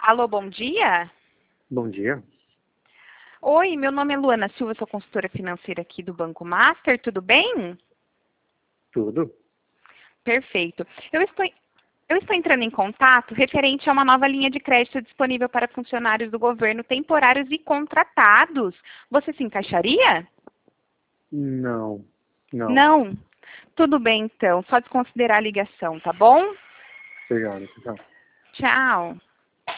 Alô, bom dia? Bom dia. Oi, meu nome é Luana Silva, sou consultora financeira aqui do Banco Master, tudo bem? Tudo? Perfeito. Eu estou entrando em contato referente a uma nova linha de crédito disponível para funcionários do governo temporários e contratados. Você se encaixaria? Não. Não. Não? Tudo bem, então. Só desconsiderar a ligação, tá bom? Obrigado. Tchau. Tchau.